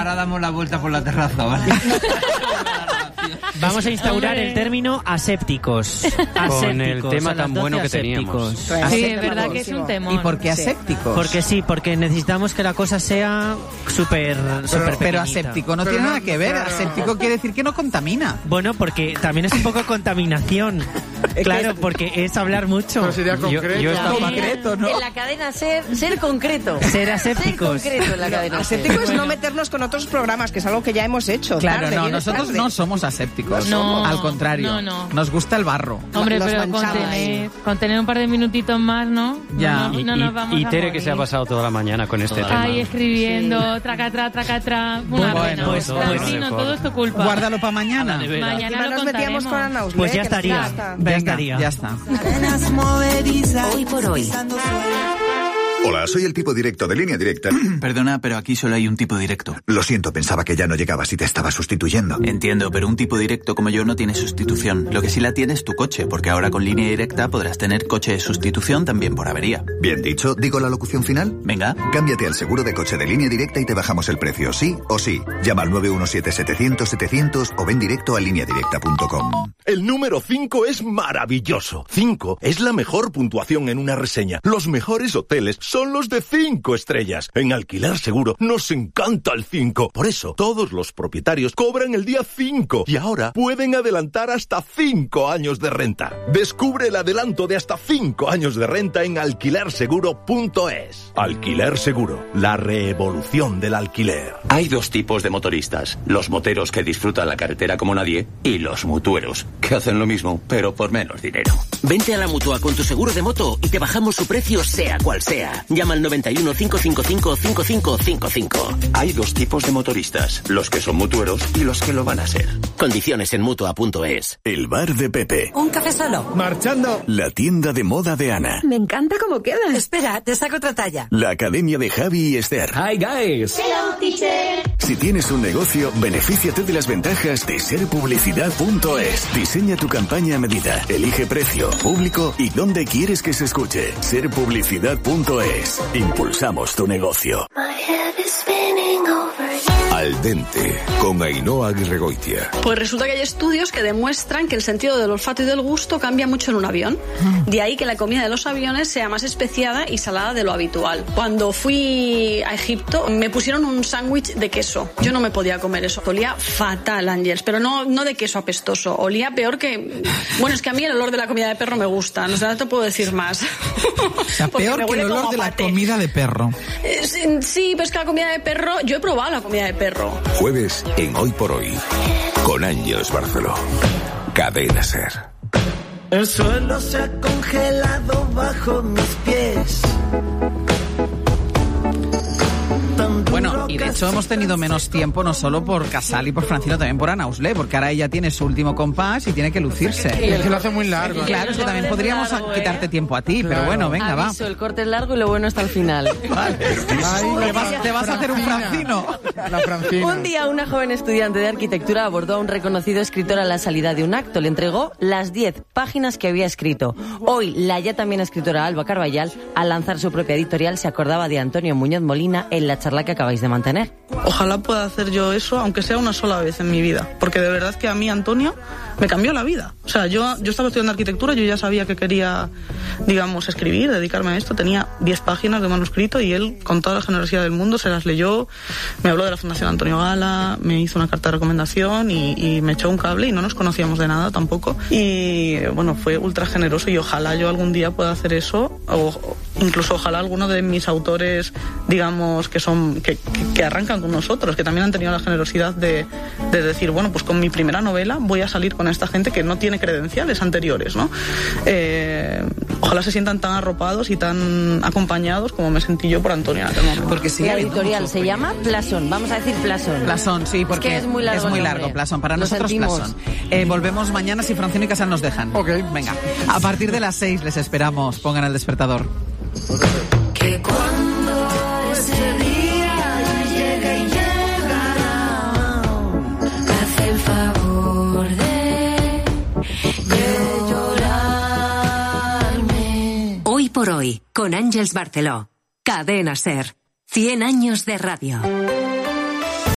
ahora damos la vuelta por la terraza, ¿vale? Vamos a instaurar el término asépticos. Con el tema tan bueno que teníamos. Sí, es verdad que es un temón. ¿Y por qué asépticos? Porque necesitamos que la cosa sea súper pero aséptico no tiene nada que ver. Aséptico quiere decir que no contamina. Bueno, porque también es un poco contaminación. Claro, porque es hablar mucho. Pero sería concreto. Yo estaba concreto, ¿no? En la cadena ser concreto. Ser asépticos. Ser concreto en la cadena. Aséptico es no meternos con otros programas, que es algo que ya hemos hecho. Claro, tarde, no, vienes nosotros tarde. no somos asépticos. No, al contrario. no. Nos gusta el barro. Hombre, Los pero manchamos. con tener un par de minutitos más, ¿no? Ya. No nos vamos Y a Tere, morir. que se ha pasado toda la mañana con este tema. Ahí escribiendo, tracatra. Bueno, pues, todo Francino, todo es tu culpa. Guárdalo para mañana. Mañana Encima lo nos metíamos con contaremos. Ana Usle, Pues ya que nos estaría. gusta. Venga, ya está. Hoy por hoy. Hola, soy el tipo directo de Línea Directa. Perdona, pero aquí solo hay un tipo directo. Lo siento, pensaba que ya no llegabas y te estaba sustituyendo. Entiendo, pero un tipo directo como yo no tiene sustitución. Lo que sí la tiene es tu coche, porque ahora con Línea Directa podrás tener coche de sustitución también por avería. Bien dicho, ¿digo la locución final? Venga. Cámbiate al seguro de coche de Línea Directa y te bajamos el precio, sí o sí. Llama al 917-700-700 o ven directo a lineadirecta.com. El número 5 es maravilloso. 5 es la mejor puntuación en una reseña. Los mejores hoteles son los de 5 estrellas. En Alquiler Seguro nos encanta el 5. Por eso, todos los propietarios cobran el día 5 y ahora pueden adelantar hasta 5 años de renta. Descubre el adelanto de hasta 5 años de renta en alquilerseguro.es. Alquiler Seguro, la revolución del alquiler. Hay dos tipos de motoristas. Los moteros que disfrutan la carretera como nadie y los mutueros, que hacen lo mismo, pero por menos dinero. Vente a la Mutua con tu seguro de moto y te bajamos su precio sea cual sea. Llama al 91 555 5555. Hay dos tipos de motoristas, los que son mutueros y los que lo van a ser. Condiciones en Mutua.es. El bar de Pepe. Un café solo. Marchando. La tienda de moda de Ana. Me encanta cómo queda. Espera, te saco otra talla. La academia de Javi y Esther. Hi guys. Hello, teacher. Si tienes un negocio, benefíciate de las ventajas de serpublicidad.es. Diseña tu campaña a medida. Elige precio, público y dónde quieres que se escuche. Serpublicidad.es. Impulsamos tu negocio. Al dente, con Ainhoa Aguirregoitia. Pues resulta que hay estudios que demuestran que el sentido del olfato y del gusto cambia mucho en un avión. De ahí que la comida de los aviones sea más especiada y salada de lo habitual. Cuando fui a Egipto me pusieron un sándwich de queso. Yo no me podía comer eso. Olía fatal, Ángels, pero no de queso apestoso. Olía peor que... Bueno, es que a mí el olor de la comida de perro me gusta. No sé, no te puedo decir más. O sea, peor que el olor de la comida de perro. Sí, pero es que la comida de perro... Yo he probado la comida de perro. Jueves en Hoy por Hoy, con Ángeles Barceló. Cadena Ser. El suelo se ha congelado bajo mis pies. Bueno, y de hecho hemos tenido menos tiempo no solo por Casal y por Francino, también por Ana Usle, porque ahora ella tiene su último compás y tiene que lucirse. Es que lo hace muy largo. Claro, es que también podríamos quitarte tiempo a ti, pero bueno, venga, va. Aviso, el corte es largo y lo bueno está al final. Vale. Te vas a hacer un Francino. La Francina. Un día una joven estudiante de arquitectura abordó a un reconocido escritor a la salida de un acto. Le entregó las 10 páginas que había escrito. Hoy, la ya también escritora Alba Carballal, al lanzar su propia editorial, se acordaba de Antonio Muñoz Molina en la charla que acabáis de mantener. Ojalá pueda hacer yo eso, aunque sea una sola vez en mi vida, porque de verdad que a mí Antonio me cambió la vida. O sea, yo estaba estudiando arquitectura, yo ya sabía que quería, digamos, escribir, dedicarme a esto. Tenía 10 páginas de manuscrito y él, con toda la generosidad del mundo, se las leyó, me habló de la Fundación Antonio Gala, me hizo una carta de recomendación y me echó un cable y no nos conocíamos de nada tampoco. Y bueno, fue ultra generoso y ojalá yo algún día pueda hacer eso, o incluso ojalá alguno de mis autores, digamos, que arrancan con nosotros, que también han tenido la generosidad de decir, bueno, pues con mi primera novela voy a salir con esta gente que no tiene credenciales anteriores, ¿no? Ojalá se sientan tan arropados y tan acompañados como me sentí yo por Antonia en aquel momento. Porque sí, la editorial se llama Plasón, vamos a decir Plasón. Plasón, sí, porque es muy largo Plasón, para Lo nosotros sentimos. Plasón. Volvemos mañana si Francino y Casal nos dejan. Ok. Venga, a partir de las 6 les esperamos, pongan el despertador. Que cuando ese día llegue y llegará, me hace el favor de llorarme. Hoy por Hoy, con Ángeles Barceló. Cadena Ser. 100 años de radio.